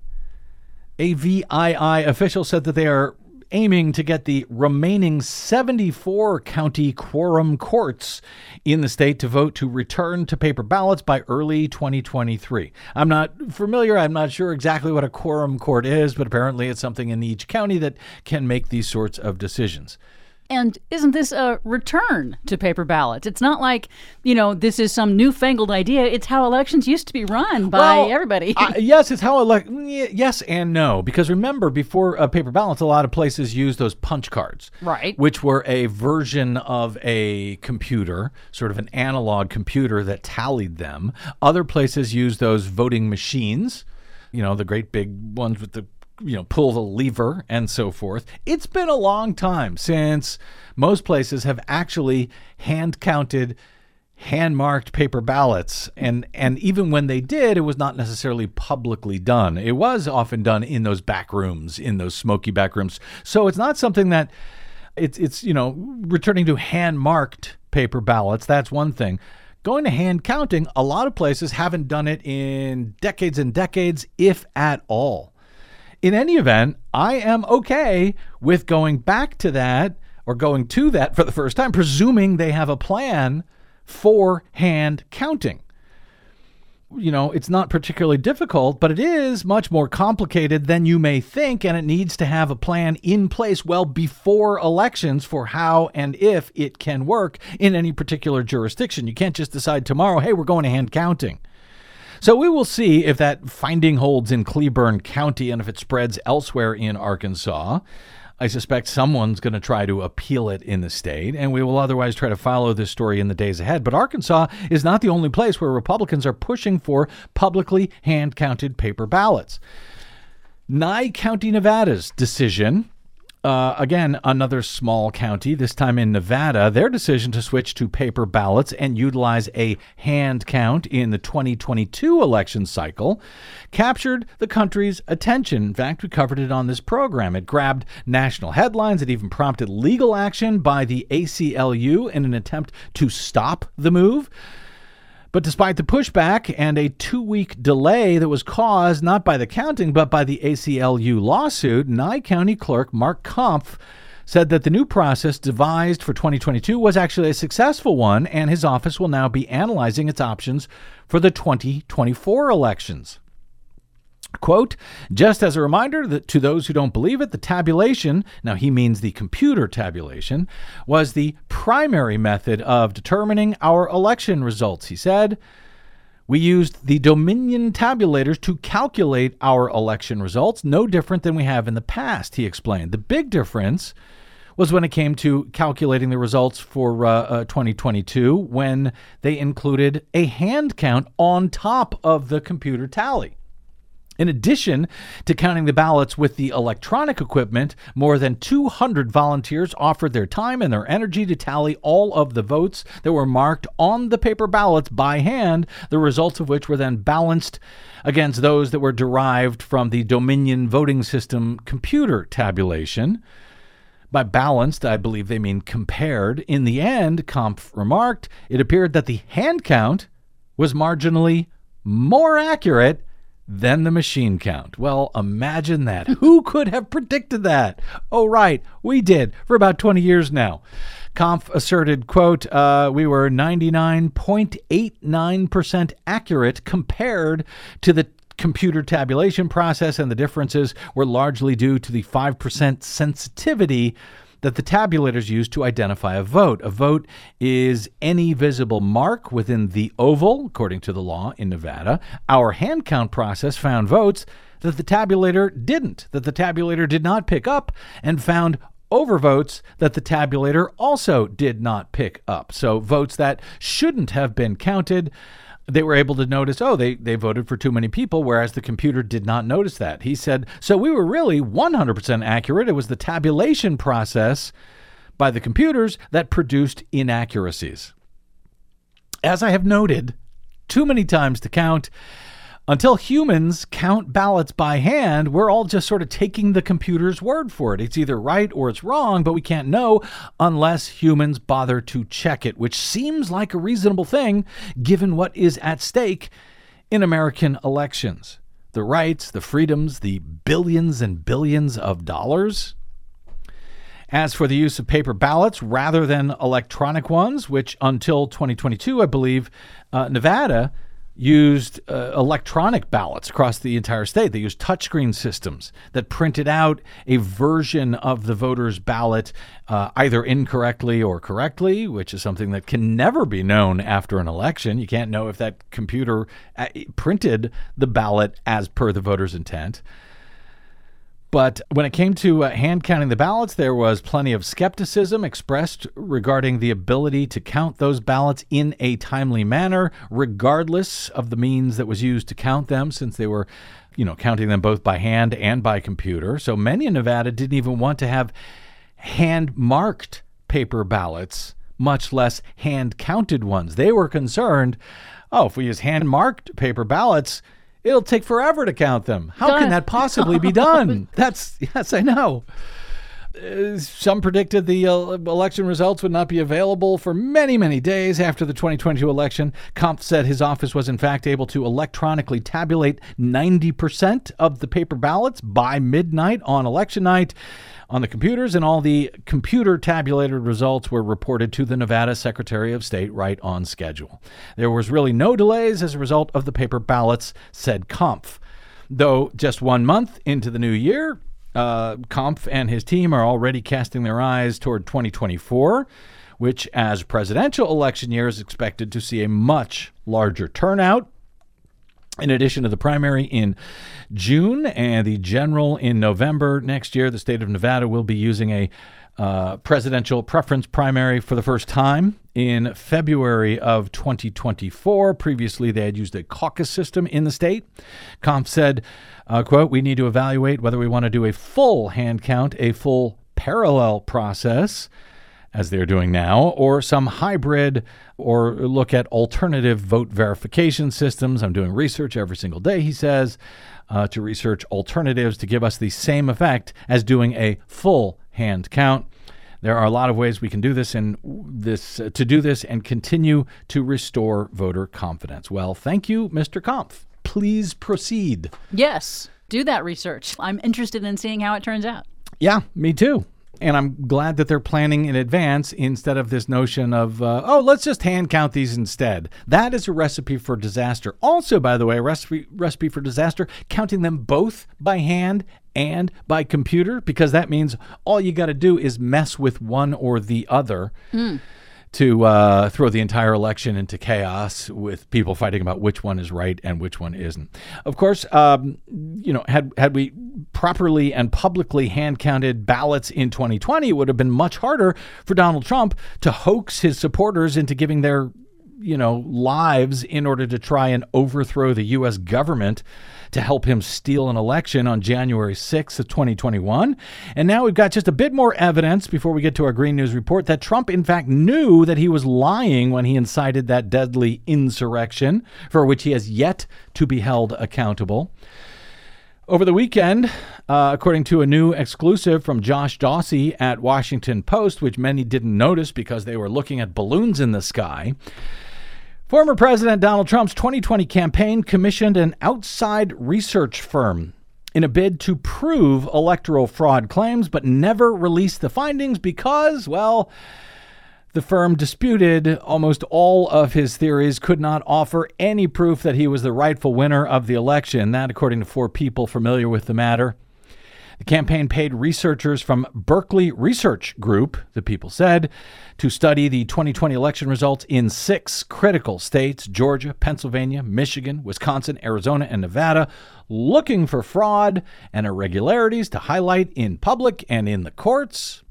A V I I officials said that they are aiming to get the remaining seventy-four county quorum courts in the state to vote to return to paper ballots by early twenty twenty-three. I'm not familiar. I'm not sure exactly what a quorum court is, but apparently it's something in each county that can make these sorts of decisions. And isn't this a return to paper ballots? It's not like, you know, this is some newfangled idea. It's how elections used to be run by well, everybody. uh, yes, it's how elect. Yes and no, because remember, before uh, paper ballots, a lot of places used those punch cards, right? Which were a version of a computer, sort of an analog computer that tallied them. Other places used those voting machines, you know, the great big ones with the, you know, pull the lever and so forth. It's been a long time since most places have actually hand counted, hand marked paper ballots. And, and even when they did, it was not necessarily publicly done. It was often done in those back rooms, in those smoky back rooms. So it's not something that it's, it's, you know, returning to hand marked paper ballots. That's one thing. Going to hand counting, a lot of places haven't done it in decades and decades, if at all. In any event, I am okay with going back to that or going to that for the first time, presuming they have a plan for hand counting. You know, it's not particularly difficult, but it is much more complicated than you may think, and it needs to have a plan in place well before elections for how and if it can work in any particular jurisdiction. You can't just decide tomorrow, hey, we're going to hand counting. So we will see if that finding holds in Cleburne County and if it spreads elsewhere in Arkansas. I suspect someone's going to try to appeal it in the state, and we will otherwise try to follow this story in the days ahead. But Arkansas is not the only place where Republicans are pushing for publicly hand-counted paper ballots. Nye County, Nevada's decision, Uh, again, another small county, this time in Nevada, their decision to switch to paper ballots and utilize a hand count in the twenty twenty-two election cycle captured the country's attention. In fact, we covered it on this program. It grabbed national headlines. It even prompted legal action by the A C L U in an attempt to stop the move. But despite the pushback and a two-week delay that was caused not by the counting but by the A C L U lawsuit, Nye County Clerk Mark Kampf said that the new process devised for twenty twenty-two was actually a successful one, and his office will now be analyzing its options for the twenty twenty-four elections. Quote, just as a reminder that to those who don't believe it, the tabulation, now he means the computer tabulation, was the primary method of determining our election results, he said. We used the Dominion tabulators to calculate our election results, no different than we have in the past, he explained. The big difference was when it came to calculating the results for uh, uh, twenty twenty-two, when they included a hand count on top of the computer tally. In addition to counting the ballots with the electronic equipment, more than two hundred volunteers offered their time and their energy to tally all of the votes that were marked on the paper ballots by hand, the results of which were then balanced against those that were derived from the Dominion voting system computer tabulation. By balanced, I believe they mean compared. In the end, Kampf remarked, it appeared that the hand count was marginally more accurate than the machine count. Well, imagine that. Who could have predicted that? Oh, right, we did for about twenty years now. Kampf asserted, quote, uh, we were ninety-nine point eight nine percent accurate compared to the computer tabulation process, and the differences were largely due to the five percent sensitivity that the tabulators use to identify a vote. A vote is any visible mark within the oval, according to the law in Nevada. Our hand count process found votes that the tabulator didn't, that the tabulator did not pick up, and found overvotes that the tabulator also did not pick up. So votes that shouldn't have been counted, they were able to notice, oh, they, they voted for too many people, whereas the computer did not notice that. He said, so we were really one hundred percent accurate. It was the tabulation process by the computers that produced inaccuracies. As I have noted too many times to count, until humans count ballots by hand, we're all just sort of taking the computer's word for it. It's either right or it's wrong, but we can't know unless humans bother to check it, which seems like a reasonable thing given what is at stake in American elections. The rights, the freedoms, the billions and billions of dollars. As for the use of paper ballots rather than electronic ones, which until twenty twenty-two, I believe, uh, Nevada used uh, electronic ballots across the entire state. They used touchscreen systems that printed out a version of the voter's ballot uh, either incorrectly or correctly, which is something that can never be known after an election. You can't know if that computer uh, printed the ballot as per the voter's intent. But when it came to uh, hand counting the ballots, there was plenty of skepticism expressed regarding the ability to count those ballots in a timely manner, regardless of the means that was used to count them, since they were, you know, counting them both by hand and by computer. So many in Nevada didn't even want to have hand-marked paper ballots, much less hand-counted ones. They were concerned, oh, if we use hand-marked paper ballots, it'll take forever to count them. How can that possibly be done? That's, yes, I know. Uh, some predicted the uh, election results would not be available for many, many days after the twenty twenty-two election. Kampf said his office was in fact able to electronically tabulate ninety percent of the paper ballots by midnight on election night on the computers, and all the computer tabulated results were reported to the Nevada Secretary of State right on schedule. There was really no delays as a result of the paper ballots, said Kampf. Though just one month into the new year, uh, Kampf and his team are already casting their eyes toward twenty twenty-four, which as presidential election year is expected to see a much larger turnout. In addition to the primary in June and the general in November next year, the state of Nevada will be using a uh, presidential preference primary for the first time in February of twenty twenty-four. Previously, they had used a caucus system in the state. Kampf said, uh, quote, we need to evaluate whether we want to do a full hand count, a full parallel process, as they're doing now, or some hybrid, or look at alternative vote verification systems. I'm doing research every single day, he says, uh, to research alternatives to give us the same effect as doing a full hand count. There are a lot of ways we can do this and this uh, to do this and continue to restore voter confidence. Well, thank you, Mister Kampf. Please proceed. Yes, do that research. I'm interested in seeing how it turns out. Yeah, me too. And I'm glad that they're planning in advance instead of this notion of, uh, oh, let's just hand count these instead. That is a recipe for disaster. Also, by the way, a recipe, recipe for disaster, counting them both by hand and by computer, because that means all you got to do is mess with one or the other. Mm. to uh, throw the entire election into chaos with people fighting about which one is right and which one isn't. Of course, um, you know, had had we properly and publicly hand-counted ballots in twenty twenty, it would have been much harder for Donald Trump to hoax his supporters into giving their, you know, lives in order to try and overthrow the U S government to help him steal an election on January sixth of twenty twenty-one. And now we've got just a bit more evidence before we get to our Green News report that Trump, in fact, knew that he was lying when he incited that deadly insurrection for which he has yet to be held accountable. Over the weekend, uh, according to a new exclusive from Josh Dawsey at Washington Post, which many didn't notice because they were looking at balloons in the sky, former President Donald Trump's twenty twenty campaign commissioned an outside research firm in a bid to prove electoral fraud claims, but never released the findings because, well, the firm disputed almost all of his theories, could not offer any proof that he was the rightful winner of the election. That, according to four people familiar with the matter. The campaign paid researchers from Berkeley Research Group, the people said, to study the twenty twenty election results in six critical states, Georgia, Pennsylvania, Michigan, Wisconsin, Arizona, and Nevada, looking for fraud and irregularities to highlight in public and in the courts.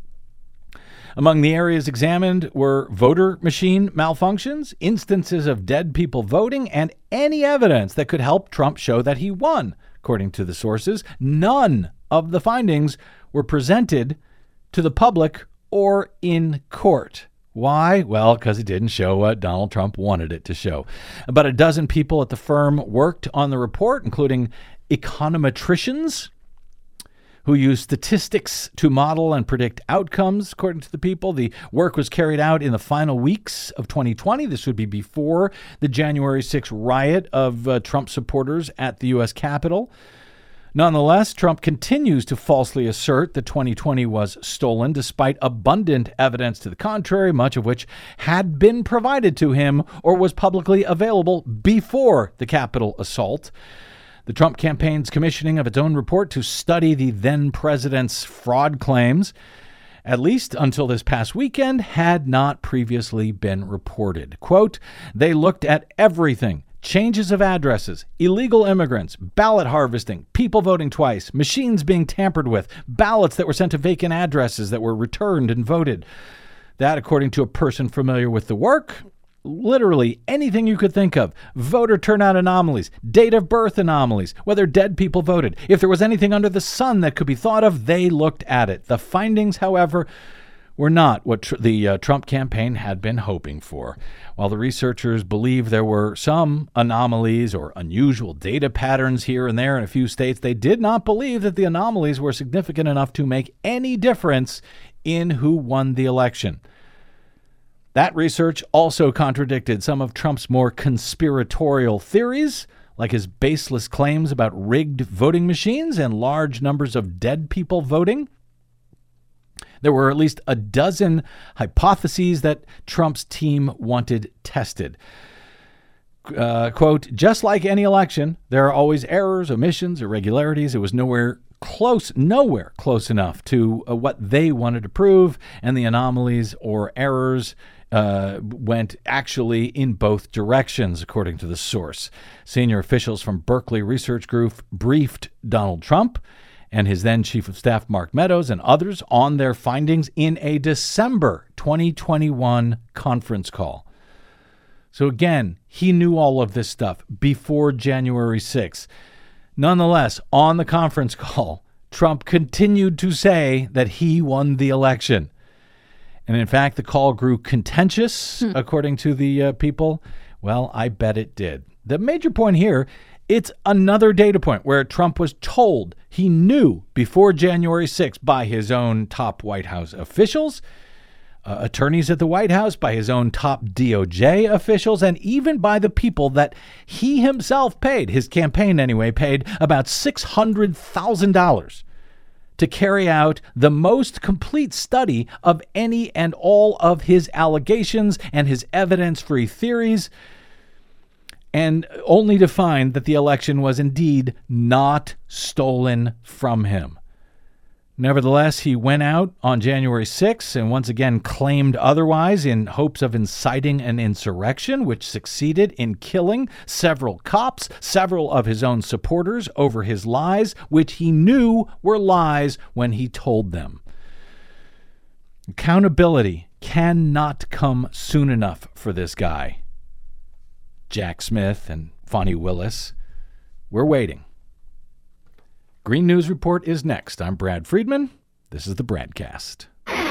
Among the areas examined were voter machine malfunctions, instances of dead people voting, and any evidence that could help Trump show that he won. According to the sources, none of the findings were presented to the public or in court. Why? Well, because it didn't show what Donald Trump wanted it to show. About a dozen people at the firm worked on the report, including econometricians who use statistics to model and predict outcomes, according to the people. The work was carried out in the final weeks of twenty twenty. This would be before the January sixth riot of uh, Trump supporters at the U S Capitol. Nonetheless, Trump continues to falsely assert that twenty twenty was stolen, despite abundant evidence to the contrary, much of which had been provided to him or was publicly available before the Capitol assault. The Trump campaign's commissioning of its own report to study the then president's fraud claims, at least until this past weekend, had not previously been reported. Quote, they looked at everything. Changes of addresses, illegal immigrants, ballot harvesting, people voting twice, machines being tampered with, ballots that were sent to vacant addresses that were returned and voted. That, according to a person familiar with the work, literally anything you could think of. Voter turnout anomalies, date of birth anomalies, whether dead people voted. If there was anything under the sun that could be thought of, they looked at it. The findings, however, were not what tr- the uh, Trump campaign had been hoping for. While the researchers believe there were some anomalies or unusual data patterns here and there in a few states, they did not believe that the anomalies were significant enough to make any difference in who won the election. That research also contradicted some of Trump's more conspiratorial theories, like his baseless claims about rigged voting machines and large numbers of dead people voting. There were at least a dozen hypotheses that Trump's team wanted tested. Uh, quote, just like any election, there are always errors, omissions, irregularities. It was nowhere close, nowhere close enough to uh, what they wanted to prove, and the anomalies or errors uh, went actually in both directions, according to the source. Senior officials from Berkeley Research Group briefed Donald Trump and his then chief of staff, Mark Meadows, and others on their findings in a December twenty twenty-one conference call. So again, he knew all of this stuff before January sixth. Nonetheless, on the conference call, Trump continued to say that he won the election. And in fact, the call grew contentious, hmm. according to the uh, people. Well, I bet it did. The major point here, it's another data point where Trump was told he knew before January sixth by his own top White House officials, uh, attorneys at the White House, by his own top D O J officials, and even by the people that he himself paid, his campaign anyway, paid about six hundred thousand dollars to carry out the most complete study of any and all of his allegations and his evidence-free theories, and only to find that the election was indeed not stolen from him. Nevertheless, he went out on January sixth and once again claimed otherwise in hopes of inciting an insurrection, which succeeded in killing several cops, several of his own supporters, over his lies, which he knew were lies when he told them. Accountability cannot come soon enough for this guy. Jack Smith and Fani Willis. We're waiting. Green News Report is next. I'm Brad Friedman. This is the Bradcast.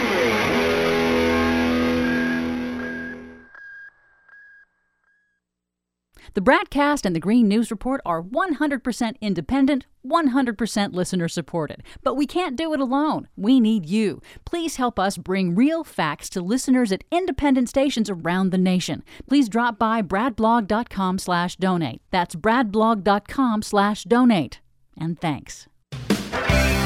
The Bradcast and the Green News Report are one hundred percent independent, one hundred percent listener supported. But we can't do it alone. We need you. Please help us bring real facts to listeners at independent stations around the nation. Please drop by bradblog.com slash donate. That's bradblog.com slash donate. And thanks. All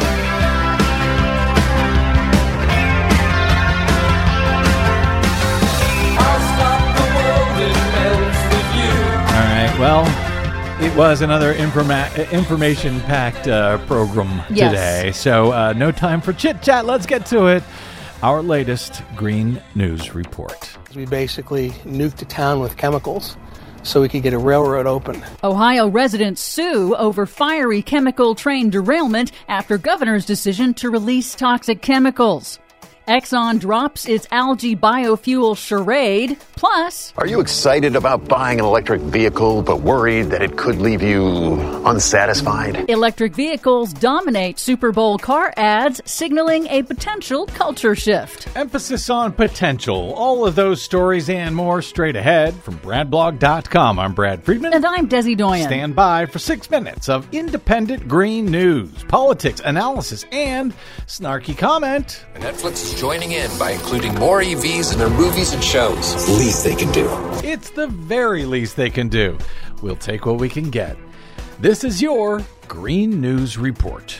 right, well, it was another informa- information-packed uh, program Yes. today, so uh, no time for chit-chat. Let's get to it. Our latest Green News Report. We basically nuked a town with chemicals so we could get a railroad open. Ohio residents sue over fiery chemical train derailment after governor's decision to release toxic chemicals. Exxon drops its algae biofuel charade. Plus, are you excited about buying an electric vehicle but worried that it could leave you unsatisfied? Electric vehicles dominate Super Bowl car ads, signaling a potential culture shift. Emphasis on potential. All of those stories and more straight ahead from brad blog dot com. I'm Brad Friedman. And I'm Desi Doyen. Stand by for six minutes of independent green news, politics, analysis, and snarky comment. Netflix is joining in by including more E Vs in their movies and shows. It's the least they can do. It's the very least they can do. We'll take what we can get. This is your Green News Report.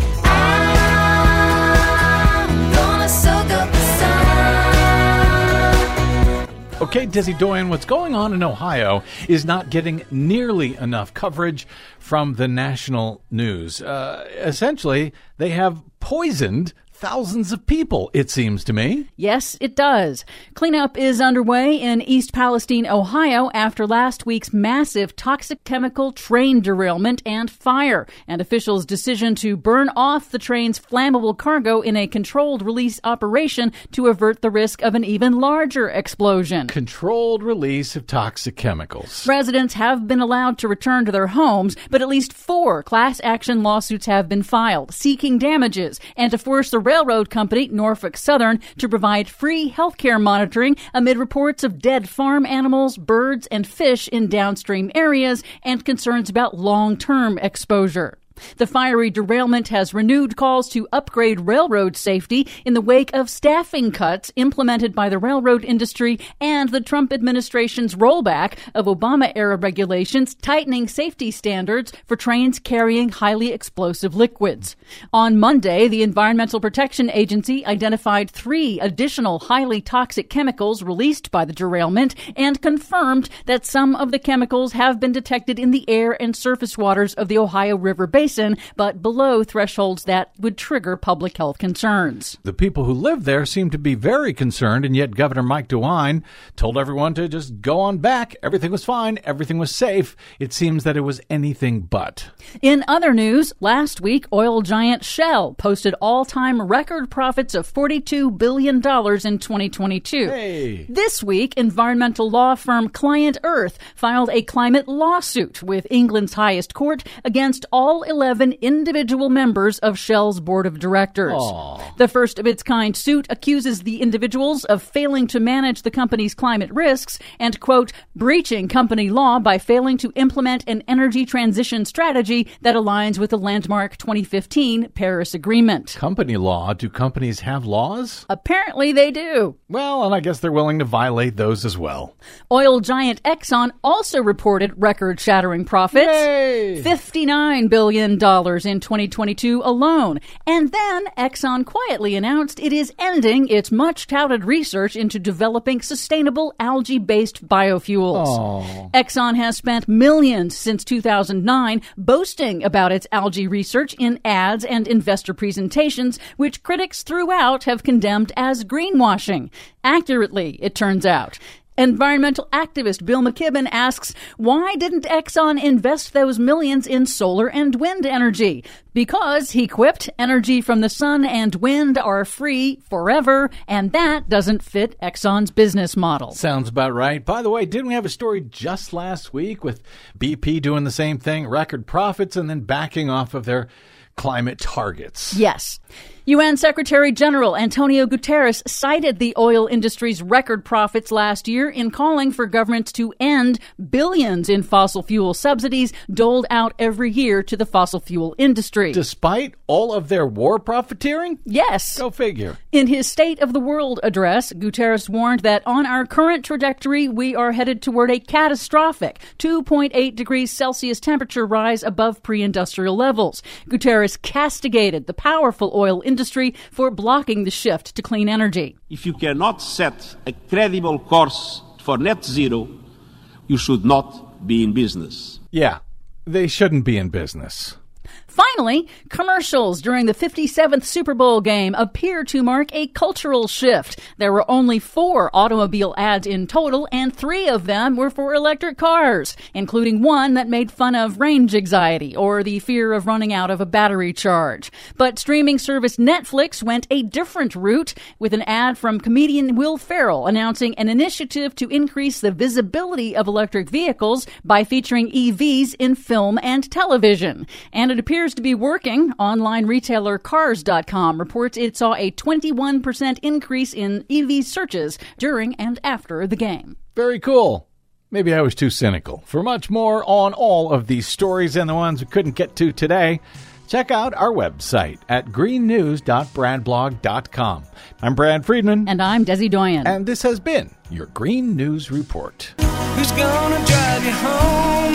Okay, Desi Doyen, what's going on in Ohio is not getting nearly enough coverage from the national news. Uh, essentially, they have poisoned thousands of people, it seems to me. Yes, it does. Cleanup is underway in East Palestine, Ohio, after last week's massive toxic chemical train derailment and fire, and officials' decision to burn off the train's flammable cargo in a controlled release operation to avert the risk of an even larger explosion. Controlled release of toxic chemicals. Residents have been allowed to return to their homes, but at least four class action lawsuits have been filed, seeking damages, and to force the railroad company, Norfolk Southern, to provide free health care monitoring amid reports of dead farm animals, birds, and fish in downstream areas and concerns about long-term exposure. The fiery derailment has renewed calls to upgrade railroad safety in the wake of staffing cuts implemented by the railroad industry and the Trump administration's rollback of Obama-era regulations tightening safety standards for trains carrying highly explosive liquids. On Monday, the Environmental Protection Agency identified three additional highly toxic chemicals released by the derailment and confirmed that some of the chemicals have been detected in the air and surface waters of the Ohio River Basin, but below thresholds that would trigger public health concerns. The people who live there seem to be very concerned, and yet Governor Mike DeWine told everyone to just go on back. Everything was fine. Everything was safe. It seems that it was anything but. In other news, last week, oil giant Shell posted all-time record profits of forty-two billion dollars in twenty twenty-two. Hey. This week, environmental law firm Client Earth filed a climate lawsuit with England's highest court against all eleven individual members of Shell's board of directors. Aww. The first of its kind suit accuses the individuals of failing to manage the company's climate risks and, quote, breaching company law by failing to implement an energy transition strategy that aligns with the landmark twenty fifteen Paris Agreement. Company law? Do companies have laws? Apparently they do. Well, and I guess they're willing to violate those as well. Oil giant Exxon also reported record-shattering profits. Yay! fifty-nine billion billion dollars in twenty twenty-two alone. And then Exxon quietly announced it is ending its much-touted research into developing sustainable algae-based biofuels. Oh. Exxon has spent millions since two thousand nine boasting about its algae research in ads and investor presentations, which critics throughout have condemned as greenwashing. Accurately, it turns out. Environmental activist Bill McKibben asks, why didn't Exxon invest those millions in solar and wind energy? Because, he quipped, energy from the sun and wind are free forever, and that doesn't fit Exxon's business model. Sounds about right. By the way, didn't we have a story just last week with B P doing the same thing, record profits, and then backing off of their climate targets? Yes. U N Secretary General Antonio Guterres cited the oil industry's record profits last year in calling for governments to end billions in fossil fuel subsidies doled out every year to the fossil fuel industry. Despite all of their war profiteering? Yes. Go figure. In his State of the World address, Guterres warned that on our current trajectory, we are headed toward a catastrophic two point eight degrees Celsius temperature rise above pre-industrial levels. Guterres castigated the powerful oil industry for blocking the shift to clean energy. If you cannot set a credible course for net zero, you should not be in business. Yeah, they shouldn't be in business. Finally, commercials during the fifty-seventh Super Bowl game appear to mark a cultural shift. There were only four automobile ads in total, and three of them were for electric cars, including one that made fun of range anxiety or the fear of running out of a battery charge. But streaming service Netflix went a different route with an ad from comedian Will Ferrell announcing an initiative to increase the visibility of electric vehicles by featuring E Vs in film and television. And it appears to be working. Online retailer Cars dot com reports it saw a twenty-one percent increase in E V searches during and after the game. Very cool. Maybe I was too cynical. For much more on all of these stories and the ones we couldn't get to today, check out our website at green news dot brad blog dot com. I'm Brad Friedman. And I'm Desi Doyen. And this has been your Green News Report. Who's gonna drive you home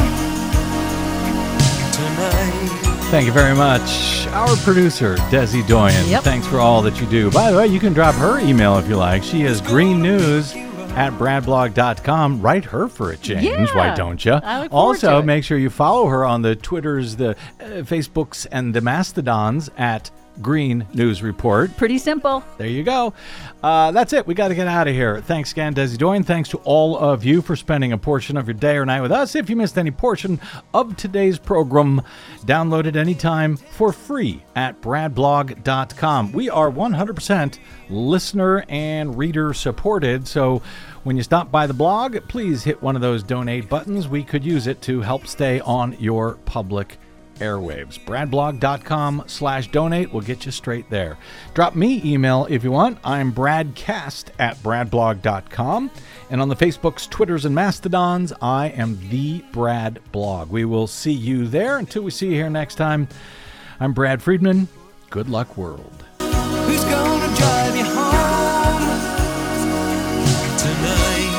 tonight? Thank you very much. Our producer, Desi Doyen. Yep. Thanks for all that you do. By the way, you can drop her email if you like. She is green news at brad blog dot com. Write her for a change. Yeah, why don't you? I look forward Also, to it. make sure you follow her on the Twitters, the uh, Facebooks, and the Mastodons at Green News Report. Pretty simple. There you go. Uh, that's it. We got to get out of here. Thanks again, Desi Doyen. Thanks to all of you for spending a portion of your day or night with us. If you missed any portion of today's program, download it anytime for free at brad blog dot com. We are one hundred percent listener and reader supported, so when you stop by the blog, please hit one of those donate buttons. We could use it to help stay on your public airwaves. brad blog dot com slash donate will get you straight there. Drop me email if you want. I'm bradcast at brad blog dot com. And on the Facebooks, Twitters, and Mastodons, I am the Brad Blog. We will see you there. Until we see you here next time, I'm Brad Friedman. Good luck, world. Who's gonna drive you home tonight?